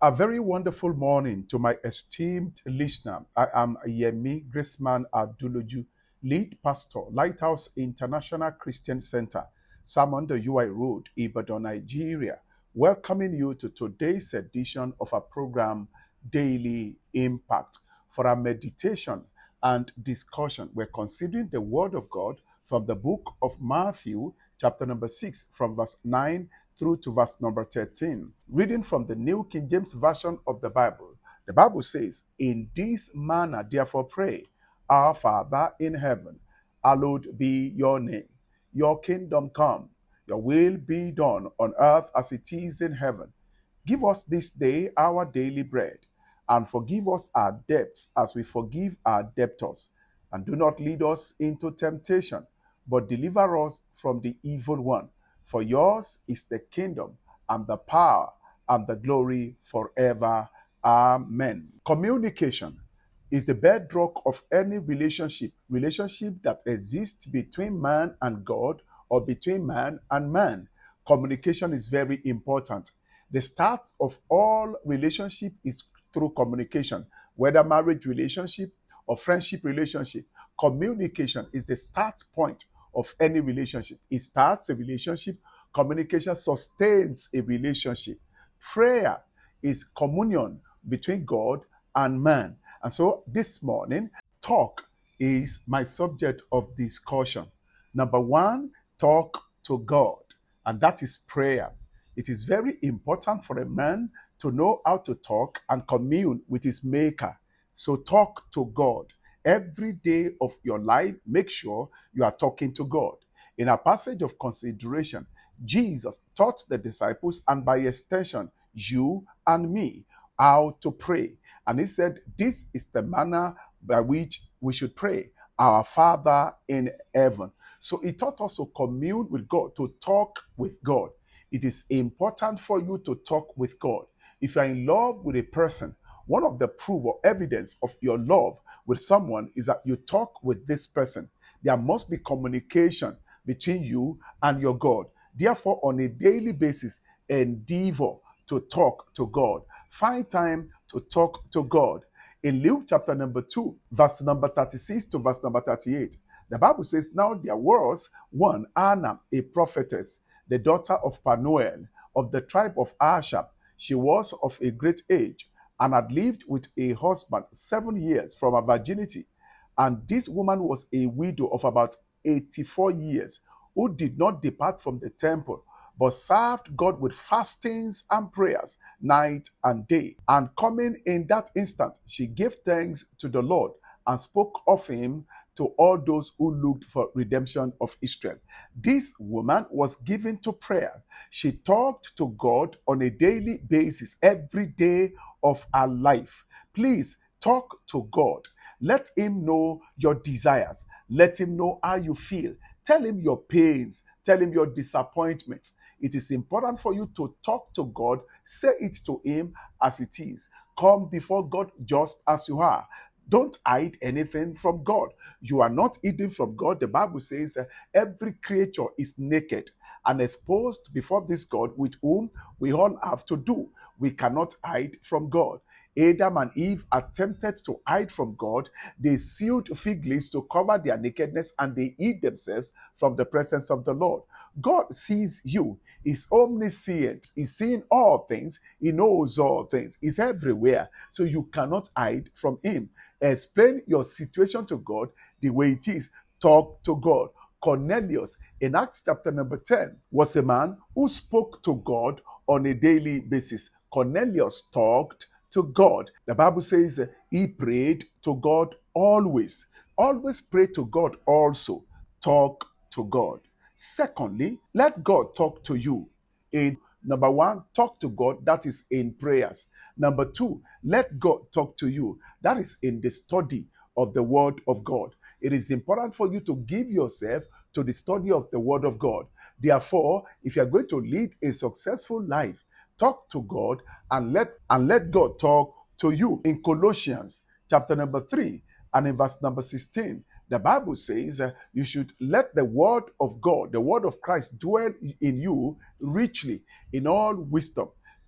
A very wonderful morning to my esteemed listener. I am Yemi Graceman Abduluju, lead pastor, Lighthouse International Christian Center, Salmon the UI Road, Ibadan, Nigeria, welcoming you to today's edition of our program, Daily Impact. For our meditation and discussion, we're considering the Word of God from the book of Matthew, chapter number 6, from verse 9 through to verse number 13. Reading from the New King James Version of the Bible says, "In this manner therefore pray, Our Father in heaven, hallowed be your name. Your kingdom come, your will be done on earth as it is in heaven. Give us this day our daily bread, and forgive us our debts as we forgive our debtors. And do not lead us into temptation, but deliver us from the evil one. For yours is the kingdom and the power and the glory forever. Amen." Communication is the bedrock of any relationship that exists between man and God or between man and man. Communication is very important. The start of all relationship is through communication, whether marriage relationship or friendship relationship. Communication is the start point of any relationship. It starts a relationship. Communication sustains a relationship. Prayer is communion between God and man. And so this morning, talk is my subject of discussion. Number one, talk to God, and that is prayer. It is very important for a man to know how to talk and commune with his maker. So talk to God. Every day of your life, make sure you are talking to God. In a passage of consideration, Jesus taught the disciples, and by extension, you and me, how to pray. And he said, this is the manner by which we should pray, Our Father in heaven. So he taught us to commune with God, to talk with God. It is important for you to talk with God. If you're in love with a person, one of the proof or evidence of your love with someone is that you talk with this person. There must be communication between you and your God. Therefore, on a daily basis, endeavor to talk to God. Find time to talk to God. In Luke chapter number 2, verse number 36 to verse number 38, the Bible says, "Now there was one, Anna, a prophetess, the daughter of Phanuel, of the tribe of Asher. She was of a great age, and had lived with a husband 7 years from her virginity. And this woman was a widow of about 84 years, who did not depart from the temple, but served God with fastings and prayers night and day. And coming in that instant, she gave thanks to the Lord and spoke of him to all those who looked for redemption of Israel." This woman was given to prayer. She talked to God on a daily basis, every day of her life. Please talk to God. Let him know your desires. Let him know how you feel. Tell him your pains. Tell him your disappointments. It is important for you to talk to God. Say it to him as it is. Come before God just as you are. Don't hide anything from God. You are not hidden from God. The Bible says every creature is naked and exposed before this God with whom we all have to do. We cannot hide from God. Adam and Eve attempted to hide from God. They sewed fig leaves to cover their nakedness, and they hid themselves from the presence of the Lord. God sees you. He's omniscient. He's seeing all things. He knows all things. He's everywhere. So you cannot hide from him. Explain your situation to God the way it is. Talk to God. Cornelius, in Acts chapter number 10, was a man who spoke to God on a daily basis. Cornelius talked to God. The Bible says he prayed to God always. Always pray to God also. Talk to God. Secondly, let God talk to you. Number one, talk to God. That is in prayers. Number two, let God talk to you. That is in the study of the Word of God. It is important for you to give yourself to the study of the Word of God. Therefore, if you are going to lead a successful life, talk to God and let God talk to you. In Colossians chapter number 3 and in verse number 16, the Bible says you should let the word of God, the word of Christ, dwell in you richly in all wisdom,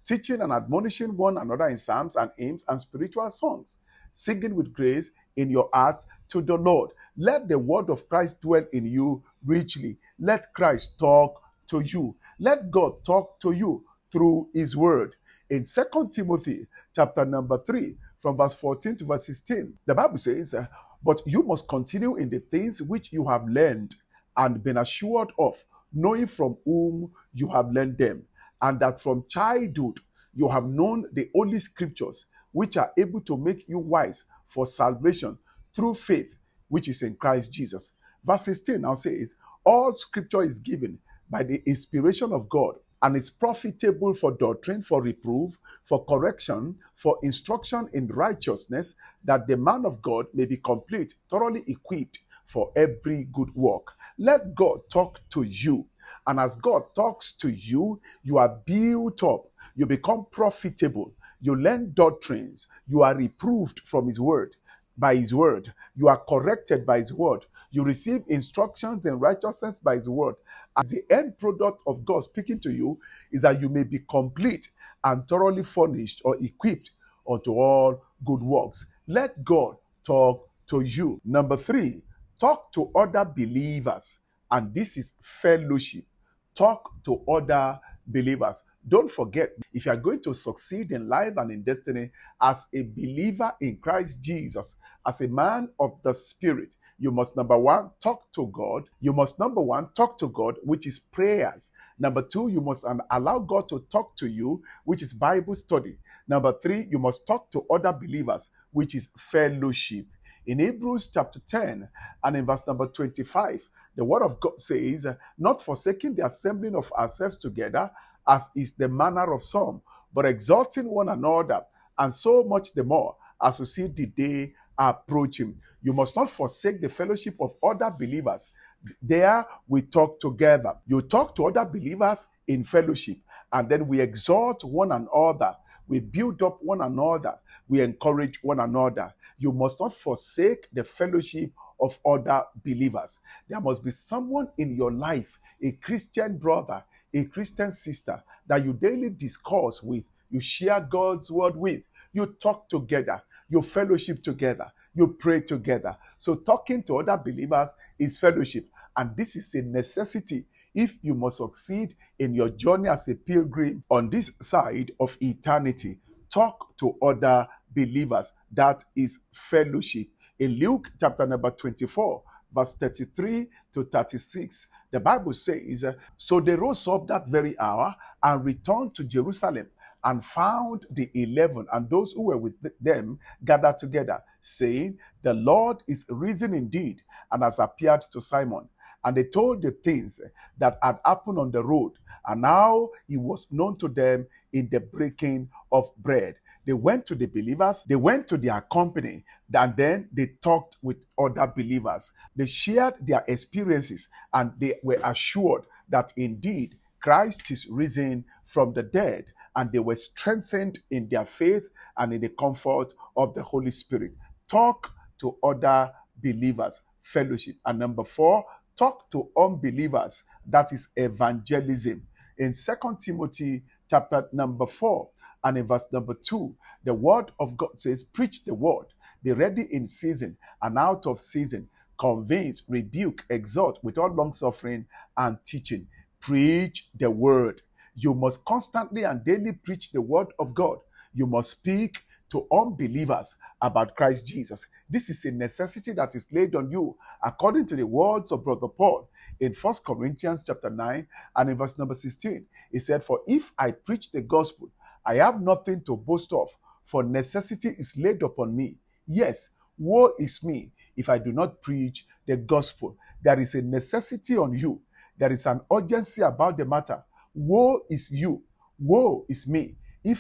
teaching and admonishing one another in psalms and hymns and spiritual songs, singing with grace in your heart to the Lord. Let the word of Christ dwell in you richly. Let Christ talk to you. Let God talk to you through his word. In 2 Timothy chapter number 3, from verse 14 to verse 16, the Bible says, but you must continue in the things which you have learned and been assured of, knowing from whom you have learned them, and that from childhood you have known the holy scriptures, which are able to make you wise for salvation through faith, which is in Christ Jesus. Verse 16 now says, all scripture is given by the inspiration of God and is profitable for doctrine, for reproof, for correction, for instruction in righteousness, that the man of God may be complete, thoroughly equipped for every good work. Let God talk to you. And as God talks to you, you are built up. You become profitable. You learn doctrines. You are reproved from his word, by his word. You are corrected by his word. You receive instructions in righteousness by his word. As the end product of God speaking to you is that you may be complete and thoroughly furnished or equipped unto all good works. Let God talk to you. Number 3, talk to other believers. And this is fellowship. Talk to other believers. Don't forget, if you are going to succeed in life and in destiny as a believer in Christ Jesus, as a man of the Spirit, you must, number 1, talk to God. You must, number 1, talk to God, which is prayers. Number 2, you must allow God to talk to you, which is Bible study. Number 3, you must talk to other believers, which is fellowship. In Hebrews chapter 10 and in verse number 25, the word of God says, not forsaking the assembling of ourselves together, as is the manner of some, but exalting one another, and so much the more as we see the day approaching. You must not forsake the fellowship of other believers. There we talk together. You talk to other believers in fellowship, and then we exhort one another. We build up one another. We encourage one another. You must not forsake the fellowship of other believers. There must be someone in your life, a Christian brother, a Christian sister, that you daily discuss with, you share God's word with, you talk together, you fellowship together, you pray together. So talking to other believers is fellowship, and this is a necessity if you must succeed in your journey as a pilgrim on this side of eternity. Talk to other believers. That is fellowship. In Luke chapter number 24, verse 33 to 36, the Bible says, so they rose up that very hour and returned to Jerusalem, and found the 11 and those who were with them gathered together, saying, the Lord is risen indeed, and has appeared to Simon. And they told the things that had happened on the road, and now he was known to them in the breaking of bread. They went to the believers, they went to their company, and then they talked with other believers. They shared their experiences, and they were assured that indeed Christ is risen from the dead, and they were strengthened in their faith and in the comfort of the Holy Spirit. Talk to other believers, fellowship. And number 4, talk to unbelievers. That is evangelism. In 2 Timothy chapter number 4 and in verse number 2, the word of God says, preach the word, be ready in season and out of season, convince, rebuke, exhort with all long suffering and teaching. Preach the word. You must constantly and daily preach the word of God. You must speak to unbelievers about Christ Jesus. This is a necessity that is laid on you according to the words of Brother Paul in 1 Corinthians chapter 9 and in verse number 16. He said, for if I preach the gospel, I have nothing to boast of, for necessity is laid upon me. Yes, woe is me if I do not preach the gospel. There is a necessity on you. There is an urgency about the matter. Woe is you. Woe is me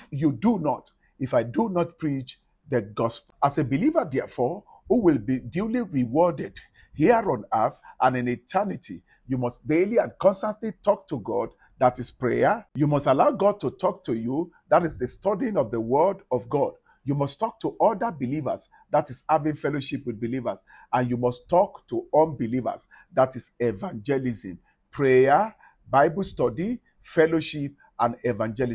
if I do not preach the gospel. As a believer, therefore, who will be duly rewarded here on earth and in eternity, you must daily and constantly talk to God. That is prayer. You must allow God to talk to you. That is the studying of the word of God. You must talk to other believers. That is having fellowship with believers. And you must talk to unbelievers. That is evangelism. Prayer, Bible study, fellowship, and evangelism.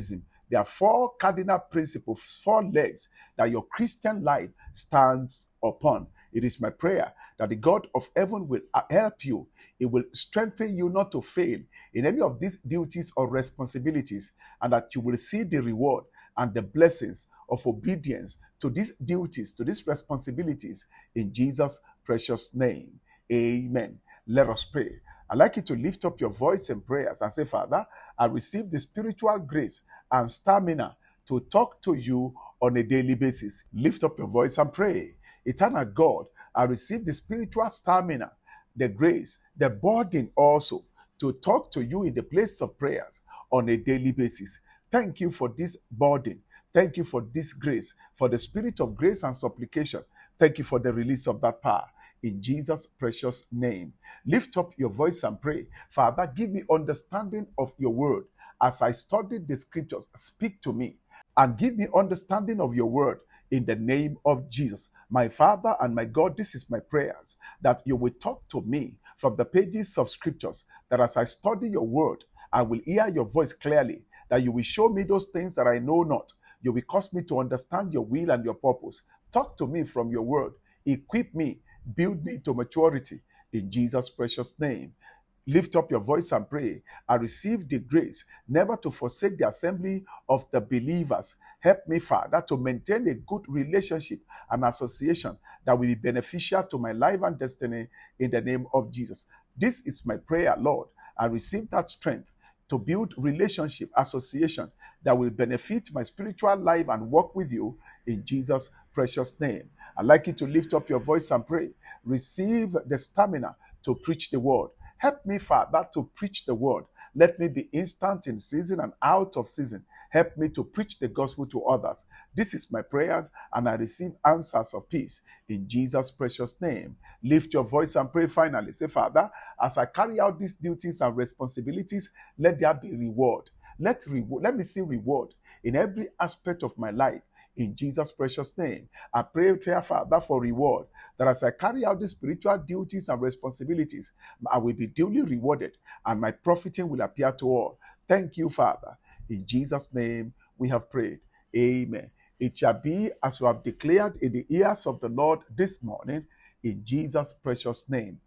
There are four cardinal principles, four legs that your Christian life stands upon. It is my prayer that the God of heaven will help you. It will strengthen you not to fail in any of these duties or responsibilities, and that you will see the reward and the blessings of obedience to these duties, to these responsibilities, in Jesus' precious name. Amen. Let us pray. I'd like you to lift up your voice in prayers and say, Father, I receive the spiritual grace and stamina to talk to you on a daily basis. Lift up your voice and pray. Eternal God, I receive the spiritual stamina, the grace, the burden also to talk to you in the place of prayers on a daily basis. Thank you for this burden. Thank you for this grace, for the spirit of grace and supplication. Thank you for the release of that power. In Jesus' precious name. Lift up your voice and pray. Father, give me understanding of your word. As I study the scriptures, speak to me and give me understanding of your word in the name of Jesus. My Father and my God, this is my prayers, that you will talk to me from the pages of scriptures, that as I study your word, I will hear your voice clearly, that you will show me those things that I know not. You will cause me to understand your will and your purpose. Talk to me from your word. Equip me, build me to maturity in Jesus' precious name. Lift up your voice and pray. I receive the grace never to forsake the assembly of the believers. Help me, Father, to maintain a good relationship and association that will be beneficial to my life and destiny in the name of Jesus. This is my prayer, Lord. I receive that strength to build relationship, association that will benefit my spiritual life and work with you in Jesus' precious name. I'd like you to lift up your voice and pray. Receive the stamina to preach the word. Help me, Father, to preach the word. Let me be instant in season and out of season. Help me to preach the gospel to others. This is my prayers, and I receive answers of peace in Jesus' precious name. Lift your voice and pray finally. Say, Father, as I carry out these duties and responsibilities, let there be reward. Let me see reward in every aspect of my life. In Jesus' precious name, I pray, Father, for reward, that as I carry out the spiritual duties and responsibilities, I will be duly rewarded, and my profiting will appear to all. Thank you, Father. In Jesus' name, we have prayed. Amen. It shall be as you have declared in the ears of the Lord this morning, in Jesus' precious name.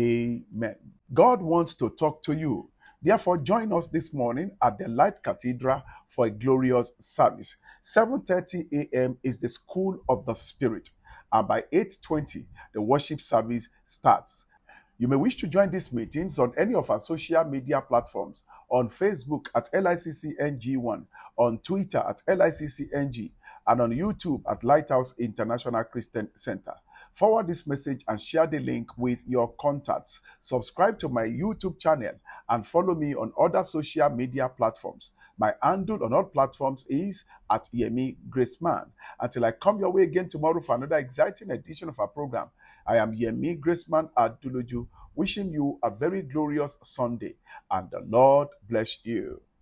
Amen. God wants to talk to you. Therefore, join us this morning at the Light Cathedral for a glorious service. 7:30 a.m. is the School of the Spirit, and by 8:20, the worship service starts. You may wish to join these meetings on any of our social media platforms, on Facebook at LICCNG1, on Twitter at LICCNG, and on YouTube at Lighthouse International Christian Center. Forward this message and share the link with your contacts. Subscribe to my YouTube channel and follow me on other social media platforms. My handle on all platforms is at Yemi Graceman. Until I come your way again tomorrow for another exciting edition of our program, I am Yemi Graceman Aduluju, wishing you a very glorious Sunday, and the Lord bless you.